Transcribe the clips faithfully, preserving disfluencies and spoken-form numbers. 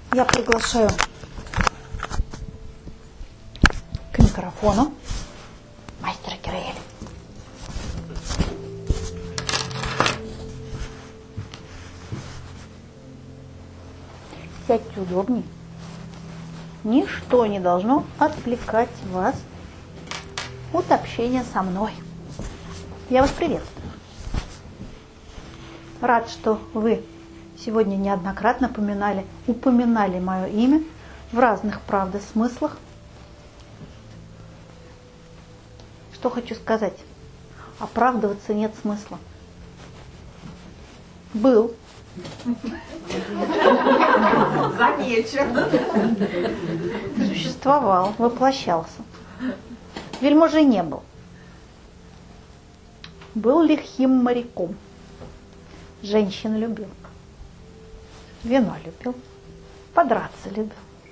Я приглашаю к микрофону мастера Кюриэля. Сядьте удобнее. Ничто не должно отвлекать вас от общения со мной. Я вас приветствую. Рад, что вы сегодня неоднократно упоминали, упоминали мое имя в разных, правда, смыслах. Что хочу сказать? Оправдываться нет смысла. Был. Существовал, воплощался. Вельможей не был. Был лихим моряком. Женщин любил. Вино любил. Подраться любил.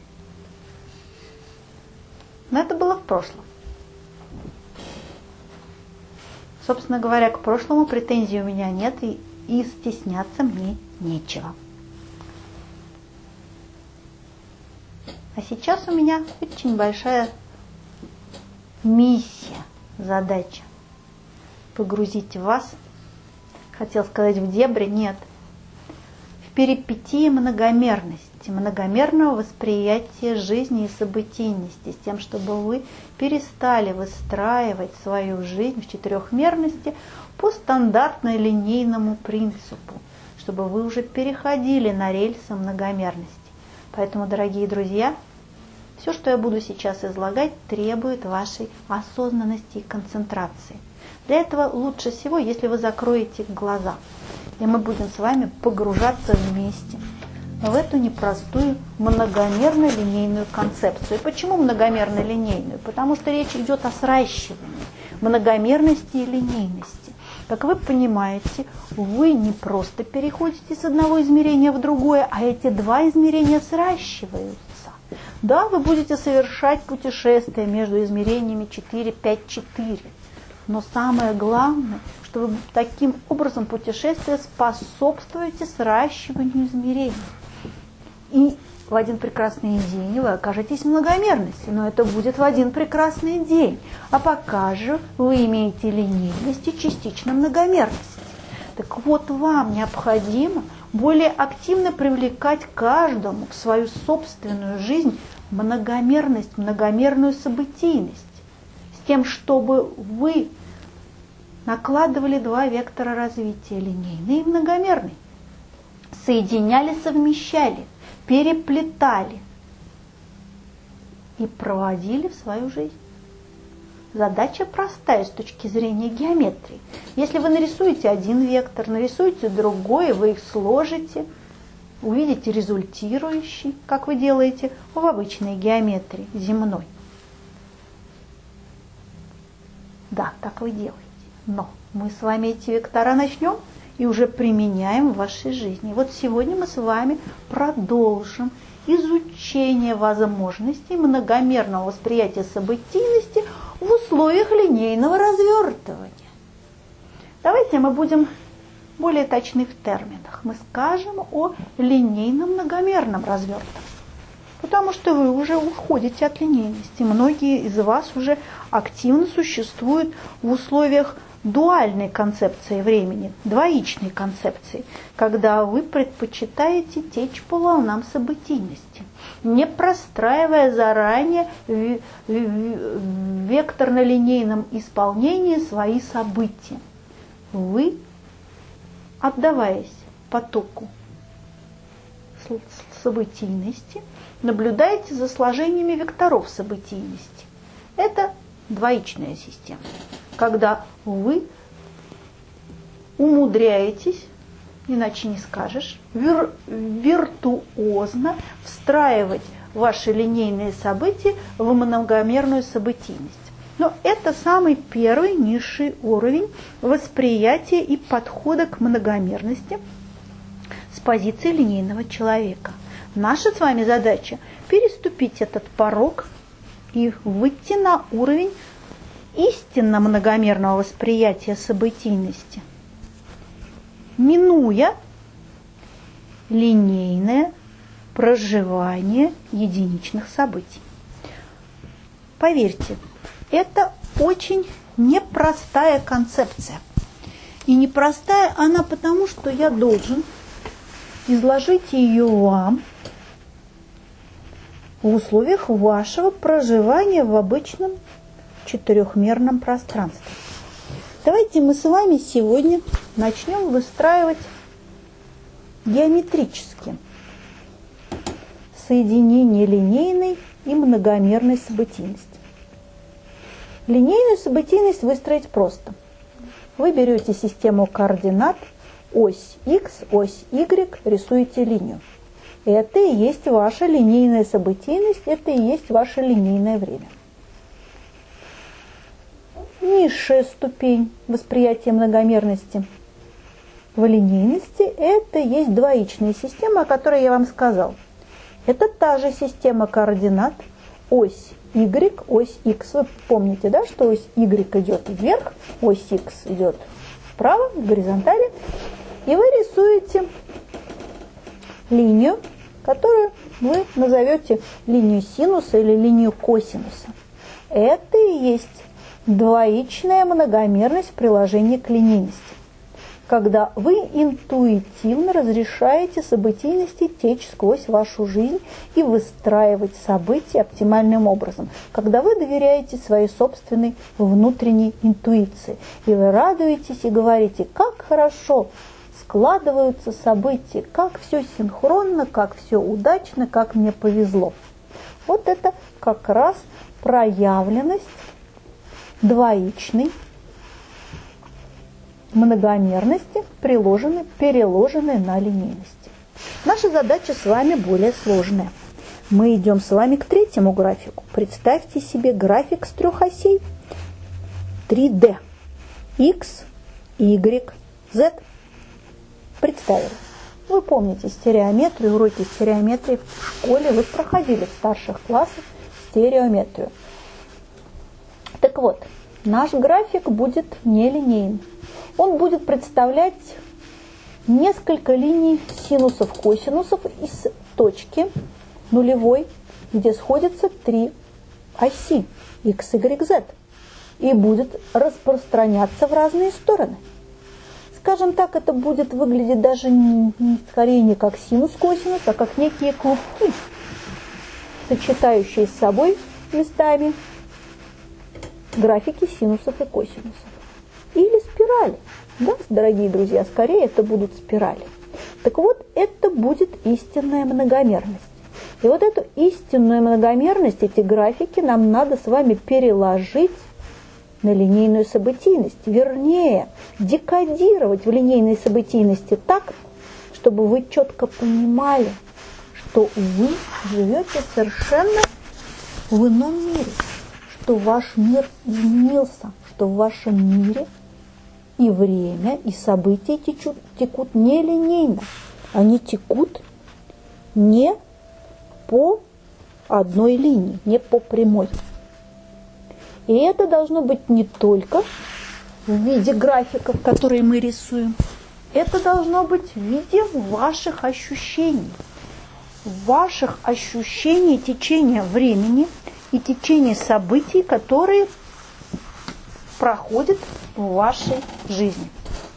Но это было в прошлом. Собственно говоря, к прошлому претензий у меня нет, и, и стесняться мне нечего. А сейчас у меня очень большая миссия, задача. Погрузить вас, хотел сказать в дебри, нет, в перипетии многомерности, многомерного восприятия жизни и событийности, с тем, чтобы вы перестали выстраивать свою жизнь в четырехмерности по стандартно-линейному принципу, чтобы вы уже переходили на рельсы многомерности. Поэтому, дорогие друзья, все, что я буду сейчас излагать, требует вашей осознанности и концентрации. Для этого лучше всего, если вы закроете глаза, и мы будем с вами погружаться вместе в эту непростую многомерно-линейную концепцию. И почему многомерно-линейную? Потому что речь идет о сращивании многомерности и линейности. Как вы понимаете, вы не просто переходите с одного измерения в другое, а эти два измерения сращиваются. Да, вы будете совершать путешествия между измерениями четыре, пять, четыре. Но самое главное, что вы таким образом путешествия способствуете сращиванию измерений. И в один прекрасный день вы окажетесь в многомерности, но это будет в один прекрасный день. А пока же вы имеете линейность и частично многомерность. Так вот, вам необходимо более активно привлекать каждому в свою собственную жизнь многомерность, многомерную событийность, с тем, чтобы вы накладывали два вектора развития, линейный и многомерный, соединяли, совмещали, переплетали и проводили в свою жизнь. Задача простая с точки зрения геометрии. Если вы нарисуете один вектор, нарисуете другой, вы их сложите, увидите результирующий, как вы делаете в обычной геометрии земной. Да, так вы делаете. Но мы с вами эти вектора начнем и уже применяем в вашей жизни. Вот сегодня мы с вами продолжим изучение возможностей многомерного восприятия событийности в условиях линейного развертывания. Давайте мы будем более точны в терминах. Мы скажем о линейном многомерном развертывании. Потому что вы уже уходите от линейности. Многие из вас уже активно существуют в условиях дуальной концепции времени, двоичной концепции, когда вы предпочитаете течь по волнам событийности, не простраивая заранее в векторно-линейном исполнении свои события. Вы, отдаваясь потоку событийности, наблюдаете за сложениями векторов событийности. Это двоичная система, когда вы умудряетесь, иначе не скажешь, вир, виртуозно встраивать ваши линейные события в многомерную событийность. Но это самый первый низший уровень восприятия и подхода к многомерности с позиции линейного человека. Наша с вами задача переступить этот порог и выйти на уровень истинно многомерного восприятия событийности, минуя линейное проживания единичных событий. Поверьте, это очень непростая концепция. И непростая она потому, что я должен изложить ее вам в условиях вашего проживания в обычном четырехмерном пространстве. Давайте мы с вами сегодня начнем выстраивать геометрически соединение линейной и многомерной событийности. Линейную событийность выстроить просто. Вы берете систему координат, ось x, ось y, рисуете линию. Это и есть ваша линейная событийность, это и есть ваше линейное время. Низшая ступень восприятия многомерности в линейности – это есть двоичная система, о которой я вам сказал. Это та же система координат, ось y, ось x. Вы помните, да, что ось y идет вверх, ось x идет вправо, в горизонтали. И вы рисуете линию, которую вы назовете линию синуса или линию косинуса. Это и есть двоичная многомерность в приложении к линейности, когда вы интуитивно разрешаете событийности течь сквозь вашу жизнь и выстраивать события оптимальным образом, когда вы доверяете своей собственной внутренней интуиции, и вы радуетесь и говорите, как хорошо складываются события, как все синхронно, как все удачно, как мне повезло. Вот это как раз проявленность двоичной многомерности, приложенной, переложенной на линейности. Наша задача с вами более сложная. Мы идем с вами к третьему графику. Представьте себе график с трех осей. три дэ. X, Y, Z. Представили. Вы помните стереометрию, уроки стереометрии в школе. Вы проходили в старших классах стереометрию. Так вот, наш график будет нелинейный. Он будет представлять несколько линий синусов, косинусов из точки нулевой, где сходятся три оси x, y, z, и будет распространяться в разные стороны. Скажем так, это будет выглядеть даже не, скорее не как синус-косинус, а как некие клубки, сочетающие с собой местами графики синусов и косинусов. Или спирали. Да, дорогие друзья, скорее это будут спирали. Так вот, это будет истинная многомерность. И вот эту истинную многомерность, эти графики нам надо с вами переложить на линейную событийность. Вернее, декодировать в линейной событийности так, чтобы вы четко понимали, что вы живете совершенно в ином мире, что ваш мир изменился, что в вашем мире и время, и события течут, текут не линейно. Они текут не по одной линии, не по прямой. И это должно быть не только в виде графиков, которые мы рисуем. Это должно быть в виде ваших ощущений. Ваших ощущений течения времени и течения событий, которые проходят в вашей жизни.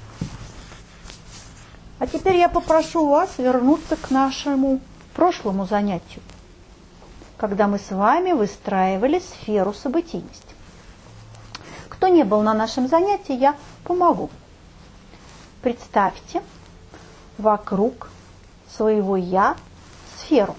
А теперь я попрошу вас вернуться к нашему прошлому занятию, когда мы с вами выстраивали сферу событийности. Кто не был на нашем занятии, я помогу. Представьте вокруг своего «я» сферу.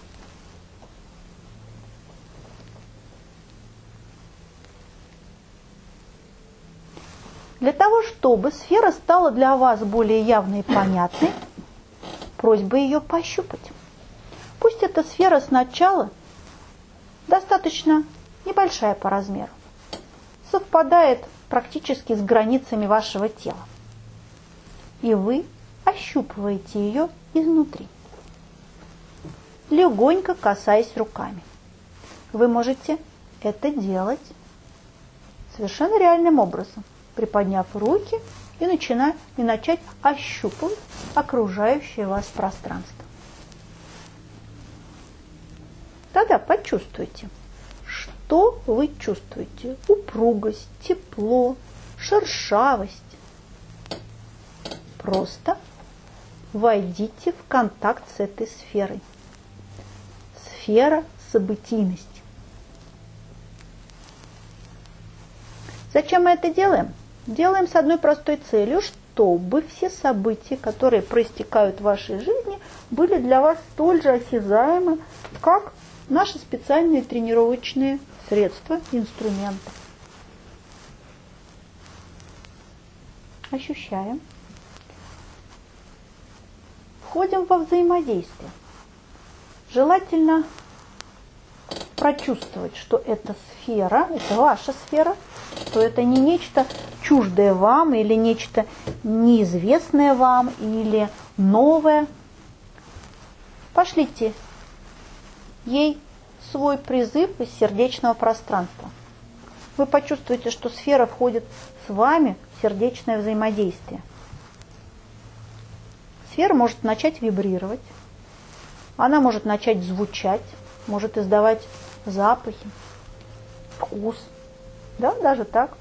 Для того, чтобы сфера стала для вас более явной и понятной, просьба ее пощупать. Пусть эта сфера сначала достаточно небольшая по размеру, совпадает практически с границами вашего тела. И вы ощупываете ее изнутри, легонько касаясь руками. Вы можете это делать совершенно реальным образом, приподняв руки и, начиная, и начать ощупывать окружающее вас пространство. Тогда почувствуйте, что вы чувствуете. Упругость, тепло, шершавость. Просто войдите в контакт с этой сферой. Сфера событийности. Зачем мы это делаем? Делаем с одной простой целью, чтобы все события, которые проистекают в вашей жизни, были для вас столь же осязаемы, как наши специальные тренировочные средства, инструменты. Ощущаем. Входим во взаимодействие. Желательно прочувствовать, что эта сфера, это ваша сфера, что это не нечто чуждое вам или нечто неизвестное вам или новое. Пошлите ей свой призыв из сердечного пространства. Вы почувствуете, что сфера входит с вами в сердечное взаимодействие. Сфера может начать вибрировать, она может начать звучать, может издавать запахи, вкус. Да, даже так.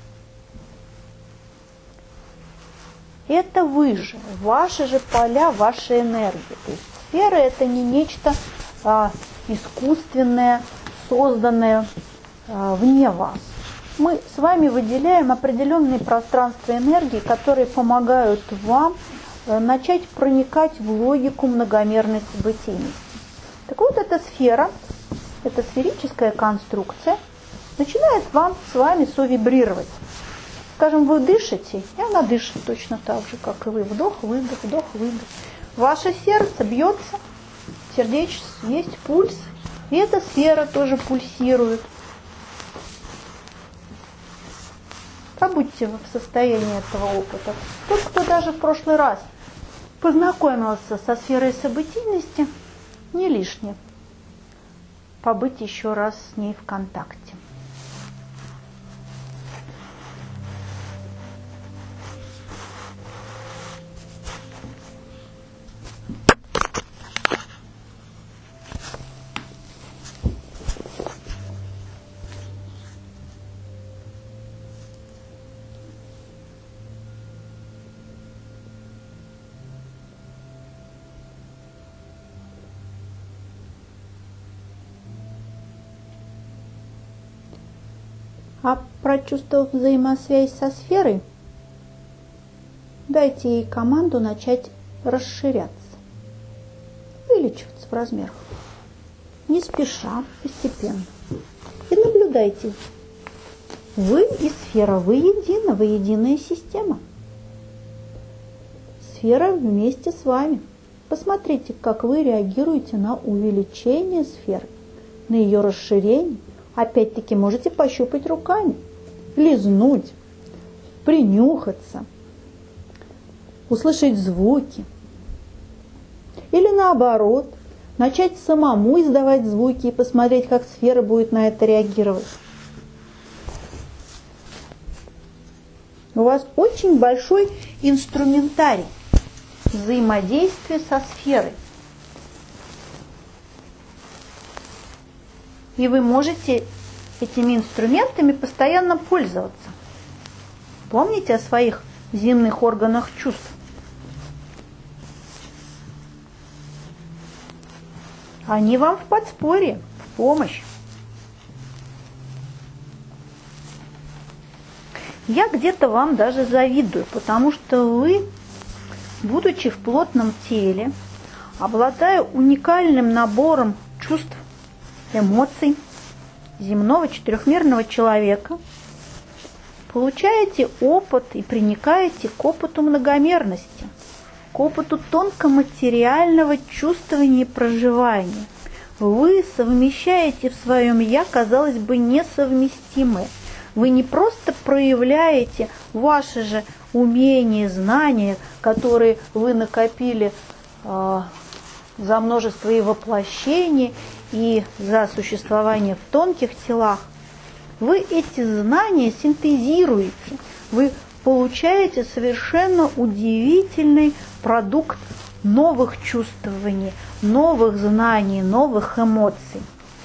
Это вы же, ваши же поля, ваша энергия. То есть сфера – это не нечто а, искусственное, созданное а, вне вас. Мы с вами выделяем определенные пространства энергии, которые помогают вам а, начать проникать в логику многомерной событийности. Так вот, эта сфера, эта сферическая конструкция начинает вам с вами совибрировать. Скажем, вы дышите, и она дышит точно так же, как и вы. Вдох, выдох, вдох, выдох. Ваше сердце бьется, сердечко, есть пульс, и эта сфера тоже пульсирует. Побудьте в состоянии этого опыта. Тот, кто даже в прошлый раз познакомился со сферой событийности, не лишнее побыть еще раз с ней в контакте. А прочувствовав взаимосвязь со сферой, дайте ей команду начать расширяться, увеличиваться в размерах, не спеша, постепенно. И наблюдайте. Вы и сфера, вы едины, вы единая система. Сфера вместе с вами. Посмотрите, как вы реагируете на увеличение сферы, на ее расширение. Опять-таки можете пощупать руками, лизнуть, принюхаться, услышать звуки. Или наоборот, начать самому издавать звуки и посмотреть, как сфера будет на это реагировать. У вас очень большой инструментарий взаимодействия со сферой. И вы можете этими инструментами постоянно пользоваться. Помните о своих зимних органах чувств. Они вам в подспорье, в помощь. Я где-то вам даже завидую, потому что вы, будучи в плотном теле, обладая уникальным набором чувств, эмоций земного четырехмерного человека, получаете опыт и проникаете к опыту многомерности, к опыту тонкоматериального чувствования и проживания. Вы совмещаете в своем «я», казалось бы, несовместимые. Вы не просто проявляете ваши же умения, знания, которые вы накопили э, за множество и воплощений, и за существование в тонких телах. Вы эти знания синтезируете, вы получаете совершенно удивительный продукт новых чувствований, новых знаний, новых эмоций.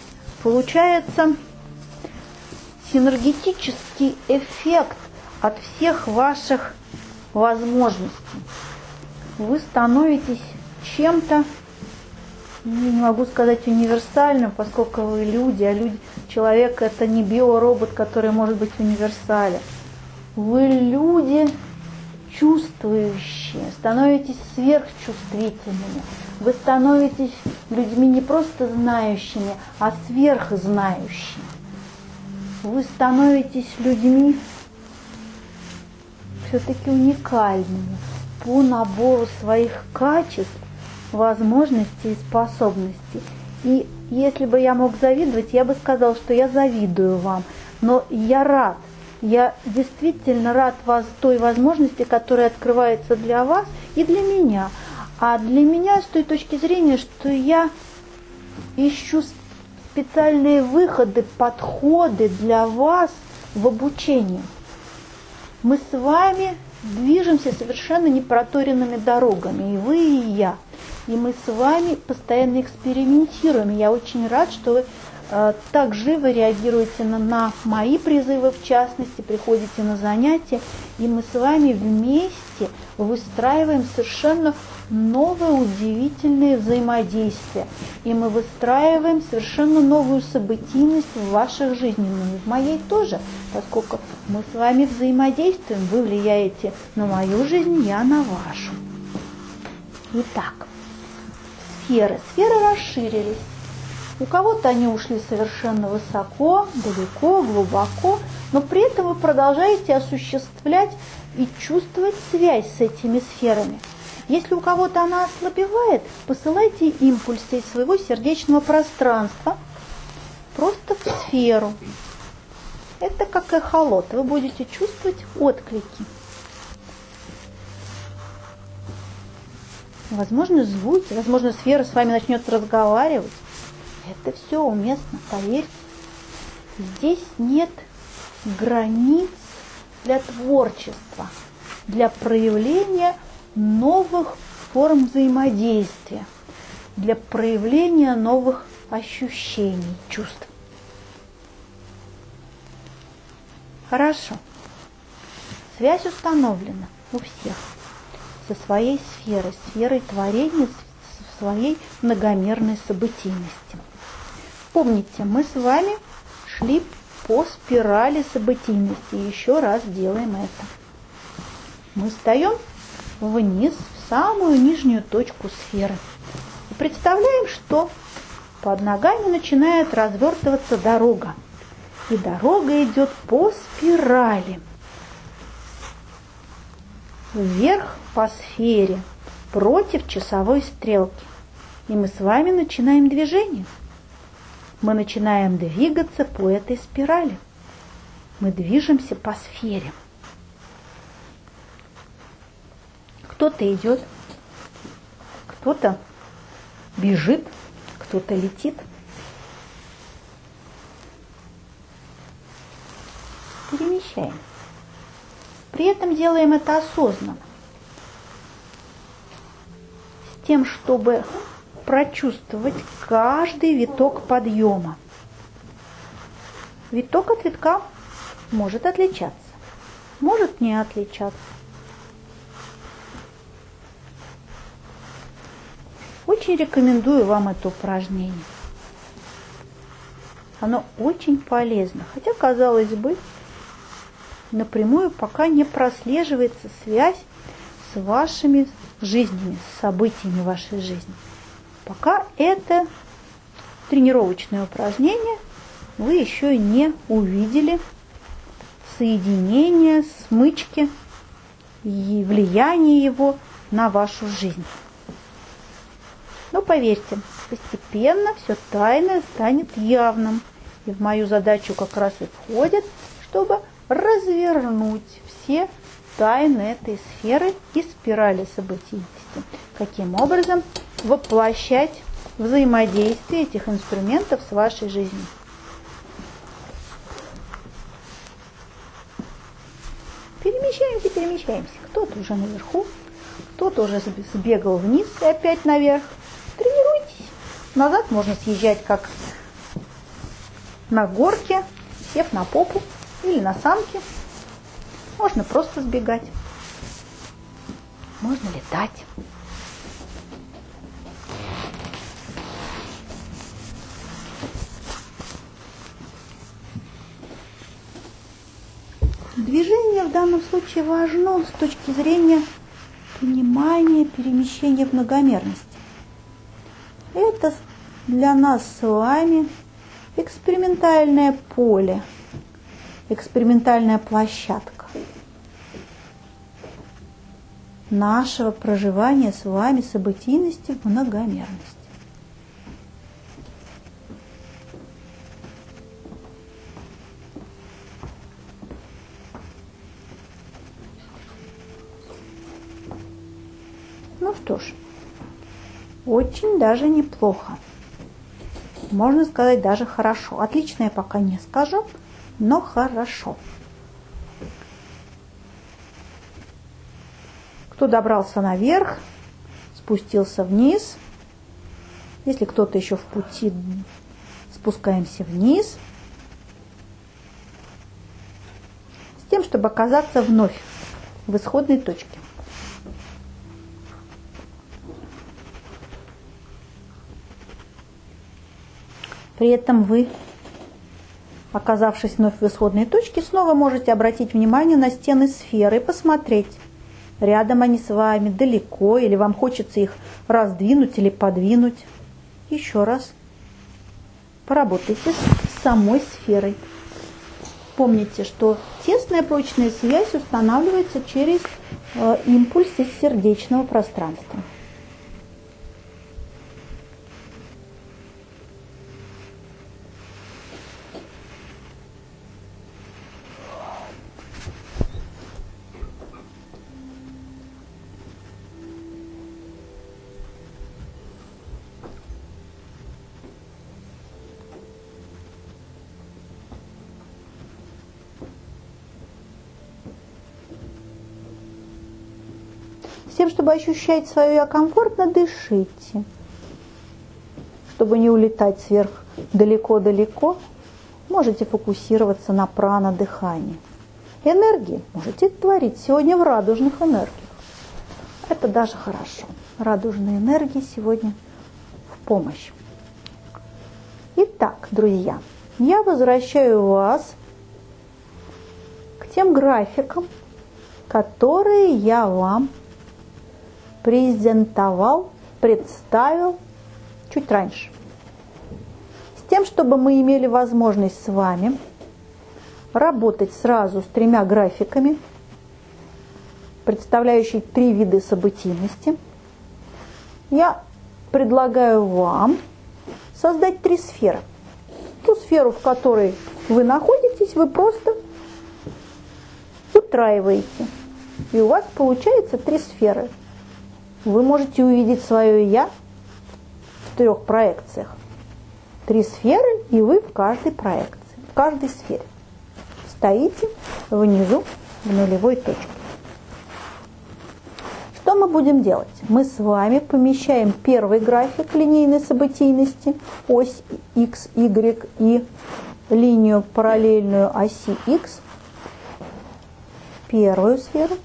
получается синергетический эффект от всех ваших возможностей. Вы становитесь чем-то, не могу сказать универсальным, поскольку вы люди, а люди, человек это не биоробот, который может быть универсален. Вы люди чувствующие, становитесь сверхчувствительными. Вы становитесь людьми не просто знающими, а сверхзнающими. Вы становитесь людьми все-таки уникальными по набору своих качеств, возможностей и способностей. И если бы я мог завидовать, я бы сказал, что я завидую вам. Но я рад, я действительно рад вас той возможности, которая открывается для вас и для меня. А для меня с той точки зрения, что я ищу специальные выходы, подходы для вас в обучении. Мы с вами движемся совершенно непроторенными дорогами, и вы, и я. И мы с вами постоянно экспериментируем. Я очень рад, что вы э, так живо реагируете на, на мои призывы, в частности, приходите на занятия, и мы с вами вместе выстраиваем совершенно новое, удивительное взаимодействие. И мы выстраиваем совершенно новую событийность в ваших жизнях, и в моей тоже, поскольку мы с вами взаимодействуем, вы влияете на мою жизнь, я на вашу. Итак, сферы. Сферы расширились. У кого-то они ушли совершенно высоко, далеко, глубоко, но при этом вы продолжаете осуществлять и чувствовать связь с этими сферами. Если у кого-то она ослабевает, посылайте импульсы из своего сердечного пространства просто в сферу. Это как эхолот. Вы будете чувствовать отклики. Возможно, звуки, возможно, сфера с вами начнет разговаривать. Это все уместно, поверьте. Здесь нет границ для творчества, для проявления новых форм взаимодействия, для проявления новых ощущений, чувств. Хорошо. Связь установлена у всех со своей сферой, сферой творения, со своей многомерной событийности. Помните, мы с вами шли по спирали событийности. Еще раз делаем это. Мы встаем вниз, в самую нижнюю точку сферы. И представляем, что под ногами начинает развертываться дорога. И дорога идет по спирали. Вверх по сфере, против часовой стрелки. И мы с вами начинаем движение. Мы начинаем двигаться по этой спирали. Мы движемся по сфере. Кто-то идет, кто-то бежит, кто-то летит. Перемещаем. При этом делаем это осознанно. С тем, чтобы прочувствовать каждый виток подъема. Виток от витка может отличаться, может не отличаться. Очень рекомендую вам это упражнение. Оно очень полезно, хотя, казалось бы, напрямую пока не прослеживается связь с вашими жизнями, с событиями вашей жизни. Пока это тренировочное упражнение, вы еще и не увидели соединение, смычки и влияние его на вашу жизнь. Но поверьте, постепенно все тайное станет явным. И в мою задачу как раз и входит, чтобы развернуть все тайны этой сферы и спирали событийности. Каким образом воплощать взаимодействие этих инструментов с вашей жизнью. Перемещаемся, перемещаемся. Кто-то уже наверху, кто-то уже сбегал вниз и опять наверх. Тренируйтесь. Назад можно съезжать как на горке, сев на попу или на санки. Можно просто сбегать. Можно летать. Движение в данном случае важно с точки зрения понимания перемещения в многомерности. Это для нас с вами экспериментальное поле, экспериментальная площадка нашего проживания с вами событийности в многомерности. Ну что ж, очень даже неплохо. Можно сказать, даже хорошо. Отлично я пока не скажу, но хорошо. Кто добрался наверх, спустился вниз. Если кто-то еще в пути, спускаемся вниз. С тем, чтобы оказаться вновь в исходной точке. При этом вы, оказавшись вновь в исходной точке, снова можете обратить внимание на стены сферы и посмотреть, рядом они с вами, далеко, или вам хочется их раздвинуть или подвинуть. Еще раз поработайте с самой сферой. Помните, что тесная прочная связь устанавливается через э, импульс из сердечного пространства. С тем, чтобы ощущать свое «я» комфортно, дышите. Чтобы не улетать сверх далеко-далеко, можете фокусироваться на прана-дыхании. Энергии можете творить сегодня в радужных энергиях. Это даже хорошо. Радужные энергии сегодня в помощь. Итак, друзья, я возвращаю вас к тем графикам, которые я вам презентовал, представил чуть раньше. С тем, чтобы мы имели возможность с вами работать сразу с тремя графиками, представляющими три вида событийности, я предлагаю вам создать три сферы. Ту сферу, в которой вы находитесь, вы просто утраиваете. И у вас получается три сферы. Вы можете увидеть свое «я» в трех проекциях. Три сферы, и вы в каждой проекции, в каждой сфере. Стоите внизу в нулевой точке. Что мы будем делать? Мы с вами помещаем первый график линейной событийности, ось X, Y и линию параллельную оси X, первую сферу.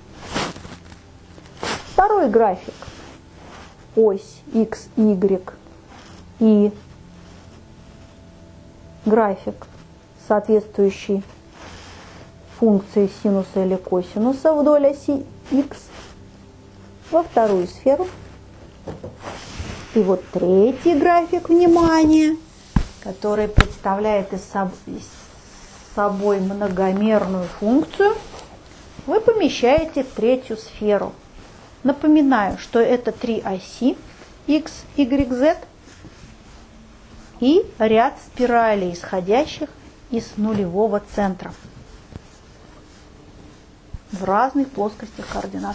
Второй график, ось X, Y и график, соответствующий функции синуса или косинуса вдоль оси X, во вторую сферу. И вот третий график, внимание, который представляет из собой многомерную функцию, вы помещаете в третью сферу. Напоминаю, что это три оси X, Y, Z и ряд спиралей, исходящих из нулевого центра в разных плоскостях координат.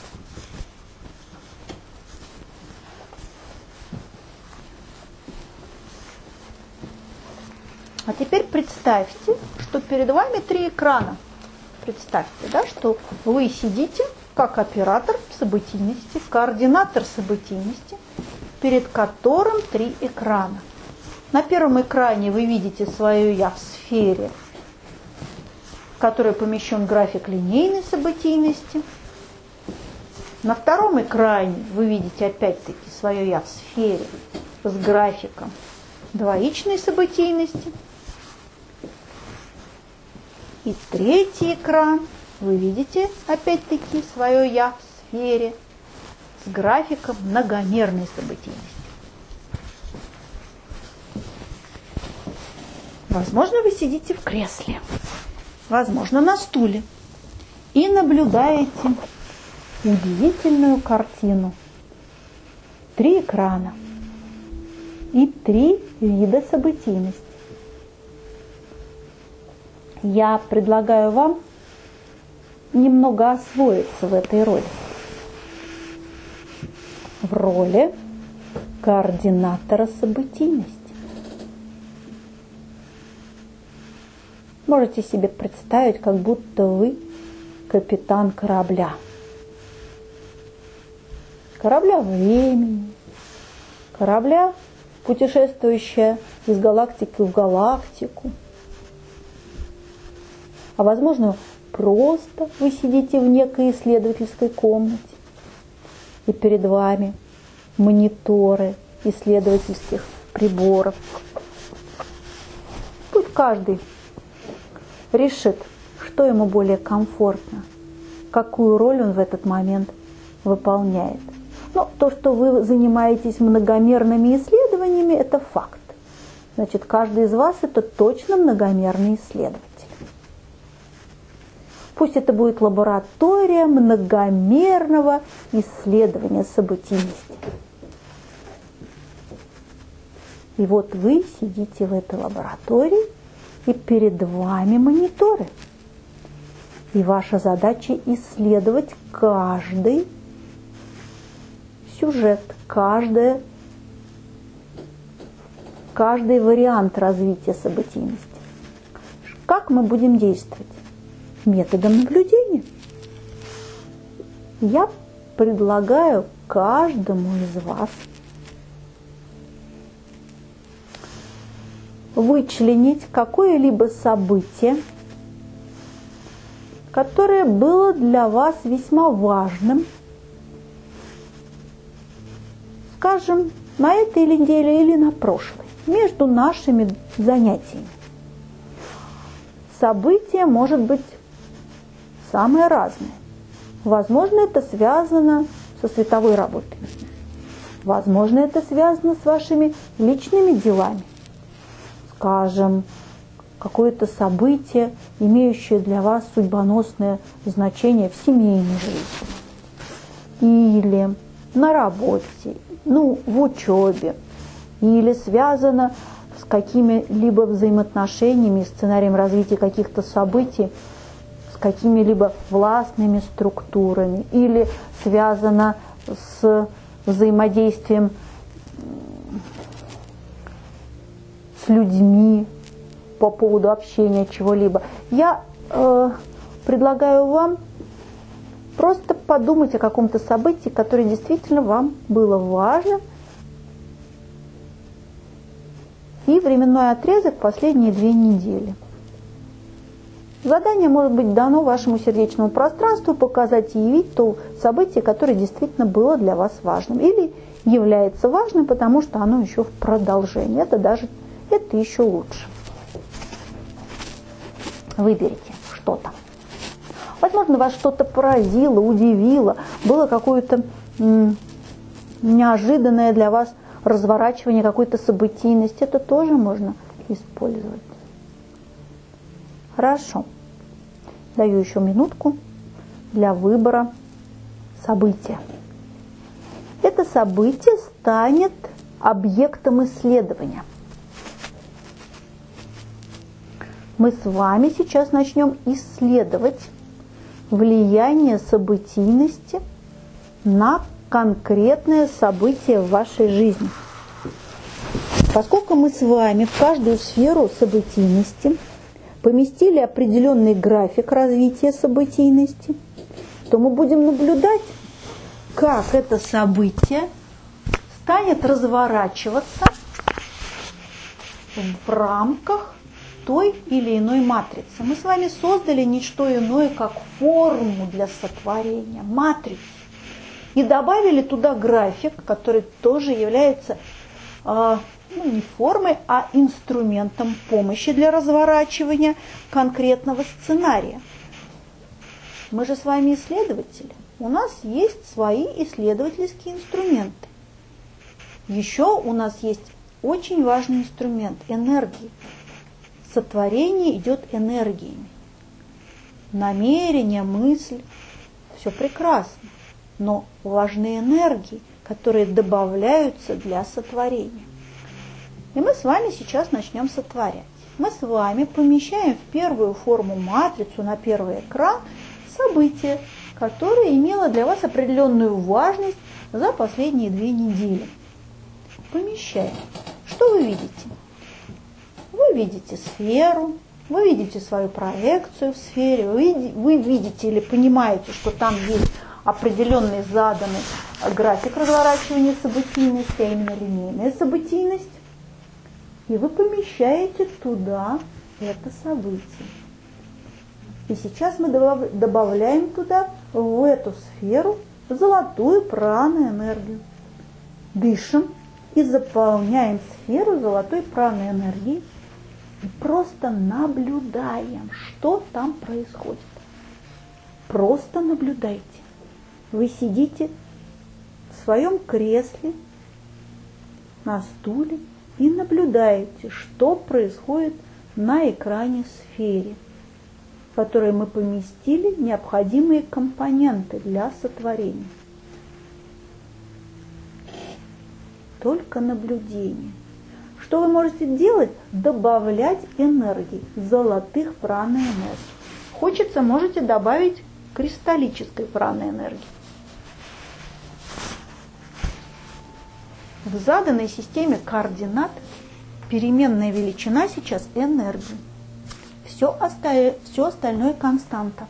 А теперь представьте, что перед вами три экрана. Представьте, да, что вы сидите как оператор событийности, координатор событийности, перед которым три экрана. На первом экране вы видите свое «я» в сфере, в которой помещен график линейной событийности. На втором экране вы видите опять-таки свое «я» в сфере с графиком двоичной событийности. И третий экран вы видите опять-таки свое «я» в сфере с графиком многомерной событийности. Возможно, вы сидите в кресле, возможно, на стуле и наблюдаете удивительную картину. Три экрана и три вида событийности. Я предлагаю вам немного освоиться в этой роли. В роли координатора событийности. Можете себе представить, как будто вы капитан корабля. Корабля времени, корабля, путешествующая из галактики в галактику. А возможно, просто вы сидите в некой исследовательской комнате, и перед вами мониторы исследовательских приборов. Тут каждый решит, что ему более комфортно, какую роль он в этот момент выполняет. Но то, что вы занимаетесь многомерными исследованиями, это факт. Значит, каждый из вас это точно многомерный исследователь. Пусть это будет лаборатория многомерного исследования событийности. И вот вы сидите в этой лаборатории, и перед вами мониторы. И ваша задача исследовать каждый сюжет, каждый, каждый вариант развития событийности. Как мы будем действовать? Методом наблюдения. Я предлагаю каждому из вас вычленить какое-либо событие, которое было для вас весьма важным, скажем, на этой неделе или на прошлой, между нашими занятиями. Событие может быть самое разное. Возможно, это связано со световой работой. Возможно, это связано с вашими личными делами. Скажем, какое-то событие, имеющее для вас судьбоносное значение в семейной жизни. Или на работе, ну, в учебе. Или связано с какими-либо взаимоотношениями, сценарием развития каких-то событий, с какими-либо властными структурами. Или связано с взаимодействием с людьми по поводу общения чего-либо. Я э, предлагаю вам просто подумать о каком-то событии, которое действительно вам было важно, и временной отрезок последние две недели. Задание может быть дано вашему сердечному пространству показать и явить то событие, которое действительно было для вас важным, или является важным, потому что оно еще в продолжении. Это даже это еще лучше. Выберите что-то. Возможно, вас что-то поразило, удивило, было какое-то м- неожиданное для вас разворачивание какой-то событийности. Это тоже можно использовать. Хорошо. Даю еще минутку для выбора события. Это событие станет объектом исследования. Мы с вами сейчас начнем исследовать влияние событийности на конкретное событие в вашей жизни. Поскольку мы с вами в каждую сферу событийности поместили определенный график развития событийности, то мы будем наблюдать, как это событие станет разворачиваться в рамках той или иной матрицы. Мы с вами создали не что иное, как форму для сотворения, матрицу. И добавили туда график, который тоже является э, ну, не формой, а инструментом помощи для разворачивания конкретного сценария. Мы же с вами исследователи. У нас есть свои исследовательские инструменты. Еще у нас есть очень важный инструмент – энергии. Сотворение идет энергиями. Намерение, мысль – все прекрасно. Но важны энергии, которые добавляются для сотворения. И мы с вами сейчас начнем сотворять. Мы с вами помещаем в первую форму матрицу на первый экран событие, которое имело для вас определенную важность за последние две недели. Помещаем. Что вы видите? Вы видите сферу, вы видите свою проекцию в сфере, вы видите или понимаете, что там есть определенный заданный график разворачивания событийности, а именно линейная событийность, и вы помещаете туда это событие. И сейчас мы добавляем туда, в эту сферу, золотую прану-энергию. Дышим и заполняем сферу золотой прану-энергией и просто наблюдаем, что там происходит. Просто наблюдайте. Вы сидите в своем кресле, на стуле и наблюдаете, что происходит на экране сферы, в которой мы поместили необходимые компоненты для сотворения. Только наблюдение. Что вы можете делать? Добавлять энергии, золотых праноэнергий. Хочется, можете добавить кристаллической праноэнергии. В заданной системе координат переменная величина сейчас энергия. Все, остальное, все остальное константа.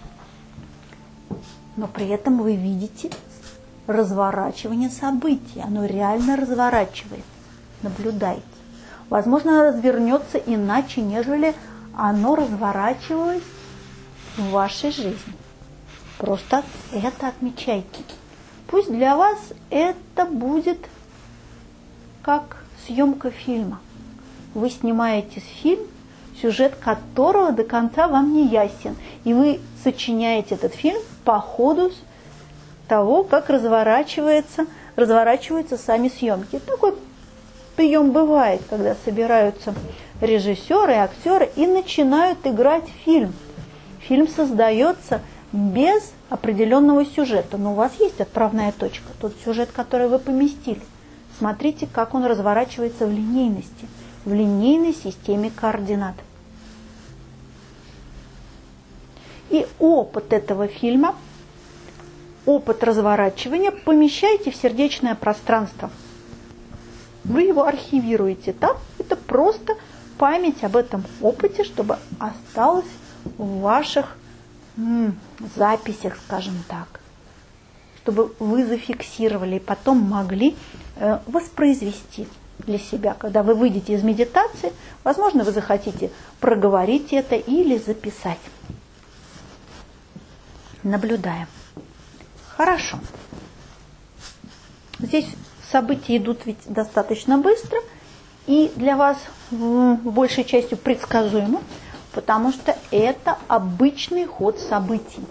Но при этом вы видите разворачивание событий. Оно реально разворачивается. Наблюдайте. Возможно, оно развернется иначе, нежели оно разворачивалось в вашей жизни. Просто это отмечайте. Пусть для вас это будет как съемка фильма. Вы снимаете фильм, сюжет которого до конца вам не ясен. И вы сочиняете этот фильм по ходу того, как разворачивается, разворачиваются сами съемки. Такой прием бывает, когда собираются режиссеры и актеры и начинают играть фильм. Фильм создается без определенного сюжета, но у вас есть отправная точка, тот сюжет, который вы поместили. Смотрите, как он разворачивается в линейности, в линейной системе координат. И опыт этого фильма, опыт разворачивания помещайте в сердечное пространство. Вы его архивируете там. Это просто память об этом опыте, чтобы осталось в ваших м, записях, скажем так. Чтобы вы зафиксировали и потом могли э, воспроизвести для себя. Когда вы выйдете из медитации, возможно, вы захотите проговорить это или записать. Наблюдаем. Хорошо. Здесь события идут ведь достаточно быстро и для вас в большей частью предсказуемо, потому что это обычный ход событий.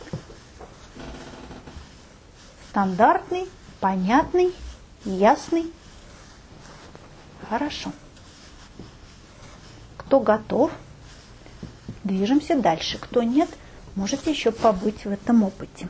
Стандартный, понятный, ясный. Хорошо. Кто готов? Движемся дальше. Кто нет, можете еще побыть в этом опыте.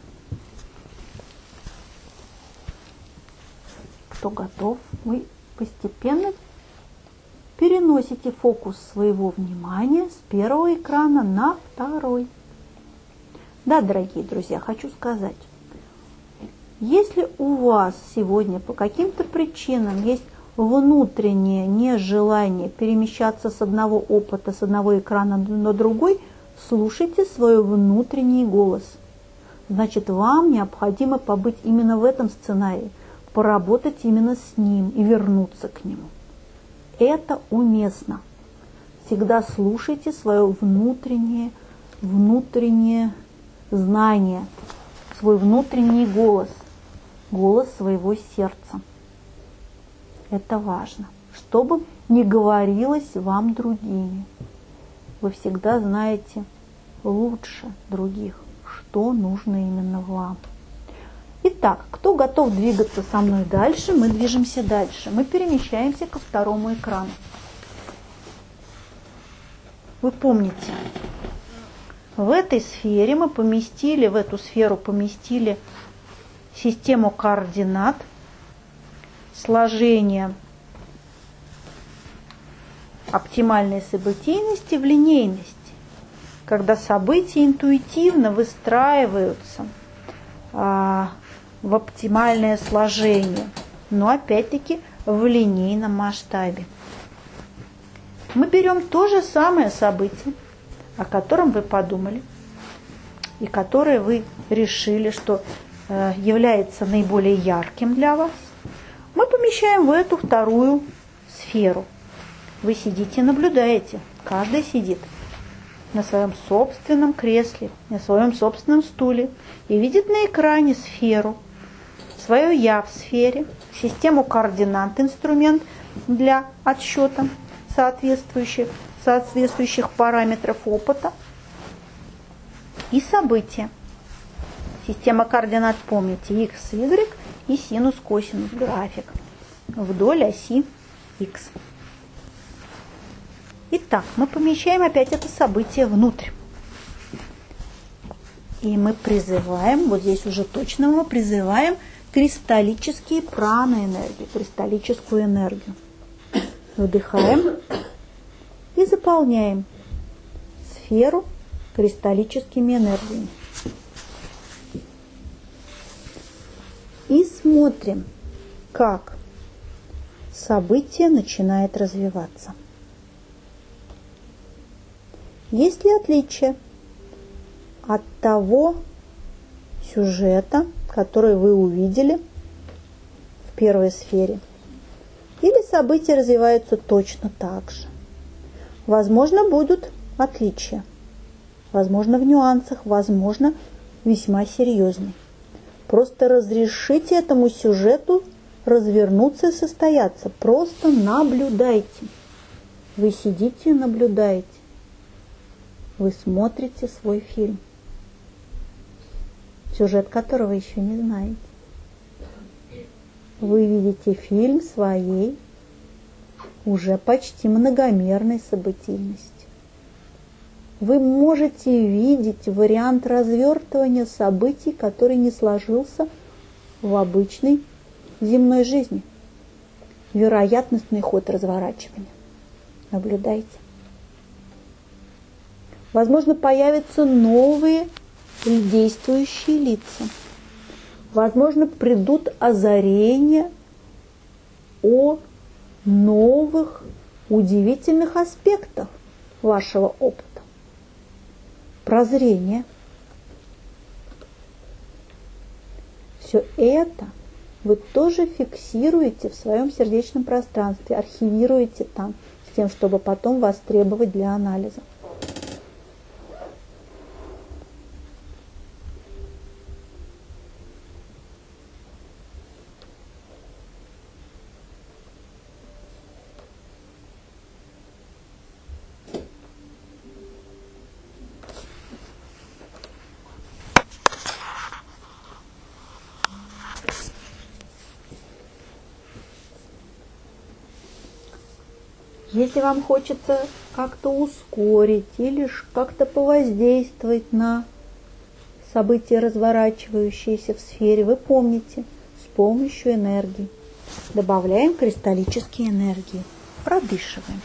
Кто готов, вы постепенно переносите фокус своего внимания с первого экрана на второй. Да, дорогие друзья, хочу сказать, если у вас сегодня по каким-то причинам есть внутреннее нежелание перемещаться с одного опыта, с одного экрана на другой, слушайте свой внутренний голос. Значит, вам необходимо побыть именно в этом сценарии, поработать именно с ним и вернуться к нему. это уместно. Всегда слушайте свое внутреннее, внутреннее знание, свой внутренний голос, голос своего сердца. Это важно. Что бы ни говорилось вам другими, вы всегда знаете лучше других, что нужно именно вам. Итак, кто готов двигаться со мной дальше, мы движемся дальше. Мы перемещаемся ко второму экрану. Вы помните, в этой сфере мы поместили, в эту сферу поместили систему координат, сложение оптимальной событийности в линейности, когда события интуитивно выстраиваются а, в оптимальное сложение, но опять-таки в линейном масштабе. Мы берем то же самое событие, о котором вы подумали, и которое вы решили, что э, является наиболее ярким для вас. Мы помещаем в эту вторую сферу. Вы сидите и наблюдаете. Каждый сидит на своем собственном кресле, на своем собственном стуле и видит на экране сферу, свое «я» в сфере, систему координат, инструмент для отсчета соответствующих, соответствующих параметров опыта и события. Система координат, помните, x, y и синус, косинус, график вдоль оси x. Итак, мы помещаем опять это событие внутрь. И мы призываем, вот здесь уже точно мы призываем кристаллические праноэнергии, кристаллическую энергию. Вдыхаем и заполняем сферу кристаллическими энергиями. И смотрим, как событие начинает развиваться. Есть ли отличие от того сюжета, который вы увидели в первой сфере? Или события развиваются точно так же? Возможно, будут отличия. Возможно, в нюансах, возможно, весьма серьезные. Просто разрешите этому сюжету развернуться и состояться. Просто наблюдайте. Вы сидите и наблюдаете. Вы смотрите свой фильм, сюжет которого еще не знаете. Вы видите фильм своей уже почти многомерной событийности. Вы можете видеть вариант развертывания событий, который не сложился в обычной земной жизни. Вероятностный ход разворачивания. Наблюдайте. Возможно, появятся новые действующие лица. Возможно, придут озарения о новых удивительных аспектах вашего опыта. Прозрение. Все это вы тоже фиксируете в своем сердечном пространстве, архивируете там, с тем, чтобы потом востребовать для анализа. Если вам хочется как-то ускорить или как-то повоздействовать на события, разворачивающиеся в сфере, вы помните, с помощью энергии. Добавляем кристаллические энергии. Продышиваем.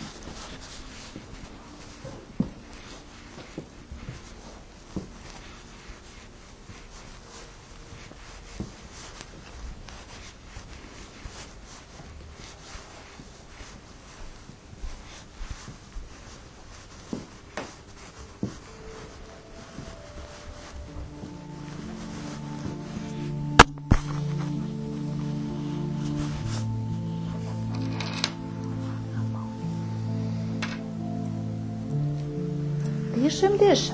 Дышим, дышим.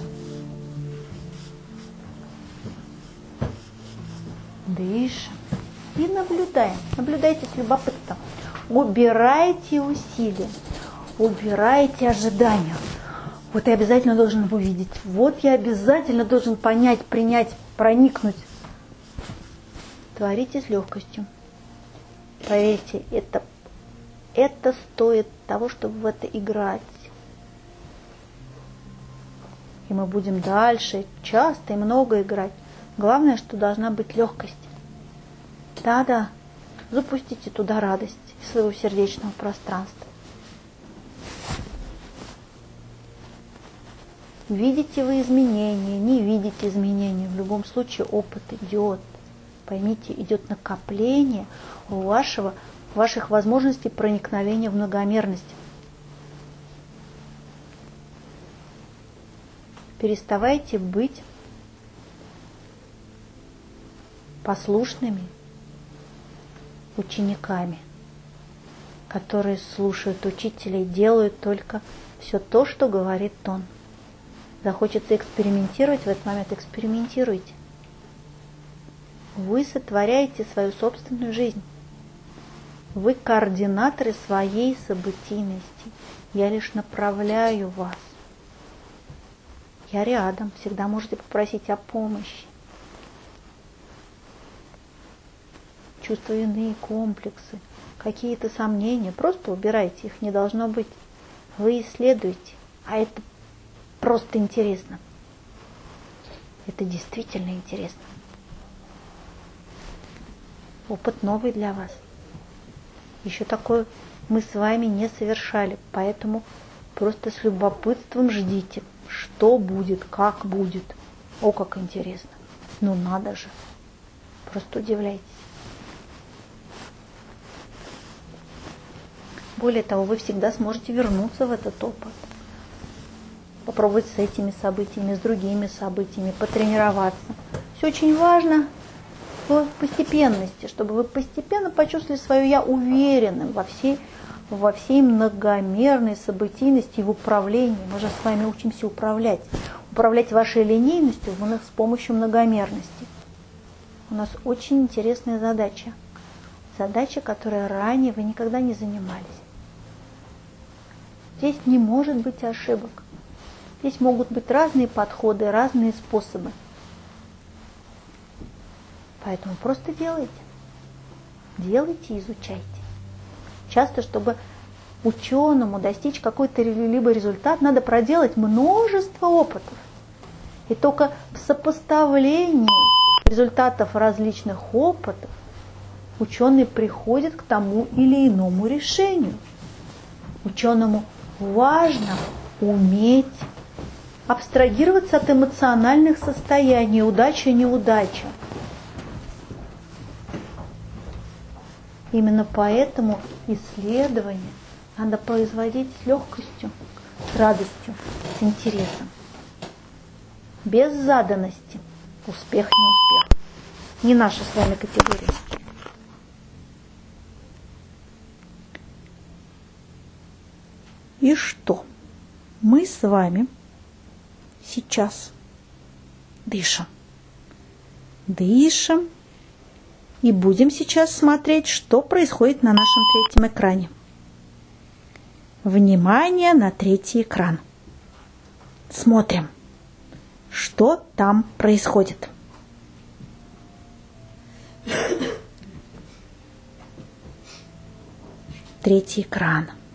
Дышим. И наблюдаем. Наблюдайте с любопытством. Убирайте усилия. Убирайте ожидания. Вот я обязательно должен его видеть. Вот я обязательно должен понять, принять, проникнуть. Творите с легкостью. Поверьте, это, это стоит того, чтобы в это играть. И мы будем дальше, часто и много играть. Главное, что должна быть легкость. Да-да, запустите туда радость из своего сердечного пространства. Видите вы изменения, не видите изменения. В любом случае опыт идет. Поймите, идет накопление у вашего, ваших возможностей проникновения в многомерность. Переставайте быть послушными учениками, которые слушают учителя и делают только все то, что говорит он. Захочется экспериментировать, в этот момент экспериментируйте. Вы сотворяете свою собственную жизнь. Вы координаторы своей событийности. Я лишь направляю вас. Я рядом, всегда можете попросить о помощи. Чувства вины, комплексы, какие-то сомнения, просто убирайте, их не должно быть. Вы исследуете, а это просто интересно. Это действительно интересно. Опыт новый для вас. Еще такое мы с вами не совершали, поэтому просто с любопытством ждите, что будет, как будет. О, как интересно. Ну надо же. Просто удивляйтесь. Более того, вы всегда сможете вернуться в этот опыт. Попробовать с этими событиями, с другими событиями, потренироваться. Все очень важно в постепенности, чтобы вы постепенно почувствовали свое «я» уверенным во всей, во всей многомерной событийности и в управлении. Мы же с вами учимся управлять. Управлять вашей линейностью с помощью многомерности. У нас очень интересная задача. Задача, которой ранее вы никогда не занимались. Здесь не может быть ошибок. Здесь могут быть разные подходы, разные способы. Поэтому просто делайте. Делайте и изучайте. Часто, чтобы ученому достичь какой-то либо результат, надо проделать множество опытов. И только в сопоставлении результатов различных опытов ученый приходит к тому или иному решению. Ученому важно уметь абстрагироваться от эмоциональных состояний, удача и неудача. Именно поэтому исследование надо производить с легкостью, с радостью, с интересом. Без заданности. Успех не успех. Не наша с вами категория. И что? Мы с вами сейчас дышим. Дышим. И будем сейчас смотреть, что происходит на нашем третьем экране. Внимание на третий экран. Смотрим, что там происходит. Третий экран.